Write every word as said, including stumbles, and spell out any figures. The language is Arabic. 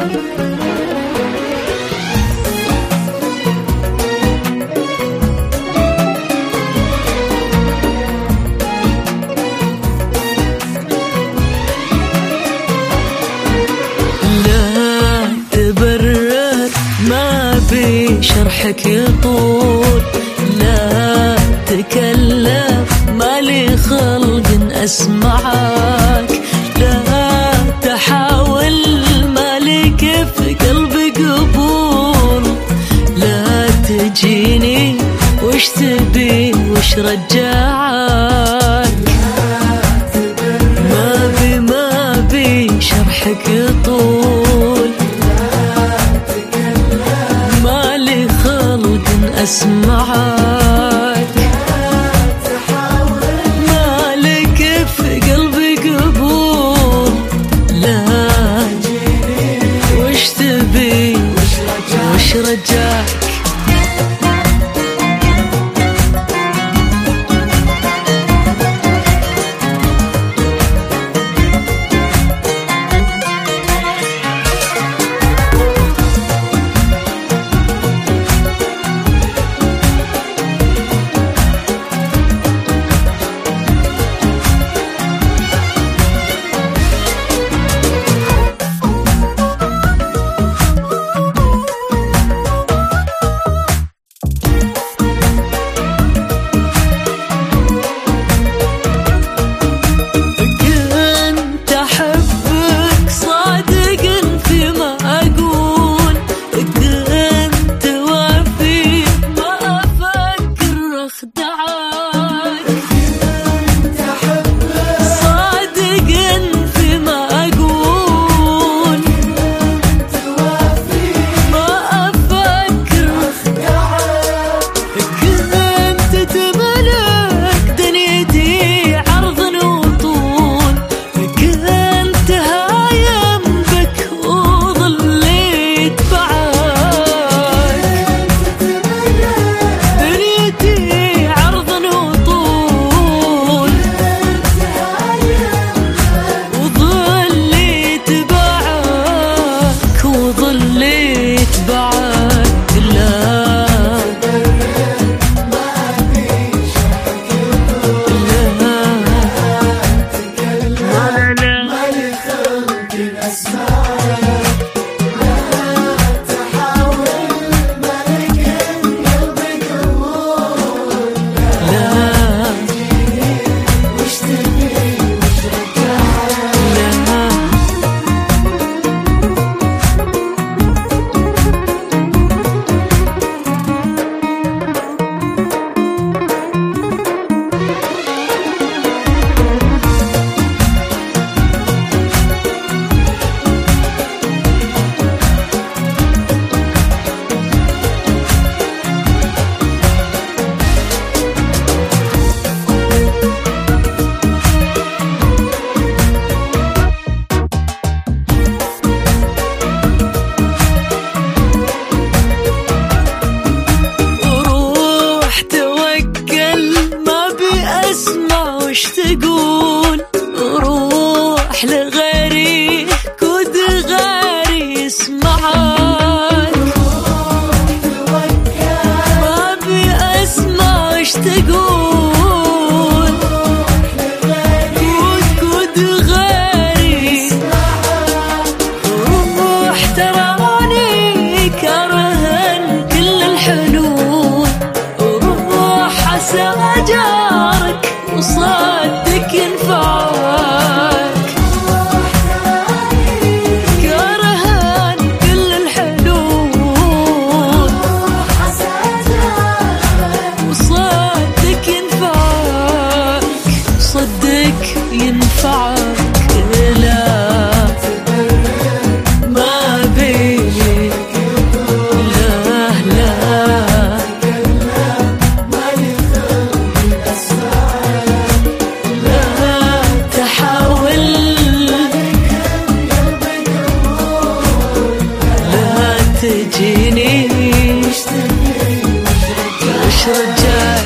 شرحك يطول، لا تكلم مالي خلق أسمعك، لا تحاول مالي كيف قلبي قبول، لا تجيني وش تبي وش رجعك، ما بي ما بي شرحك يطول، أسمعك، مالك في قلبي قبول، لا وش تبي وش رجعك. وش تقول روح لغيري كود غيري يسمعك، ما ابي اسمع وش تقول كود كود غيري، روح تراني كرهن كل الحلول، روح عسى جارك وصدق ينفعك، كرهان كل الحلول وصدق ينفعك، صدق ينفعك، لا ما بي لا لا تجيني وش رجعك.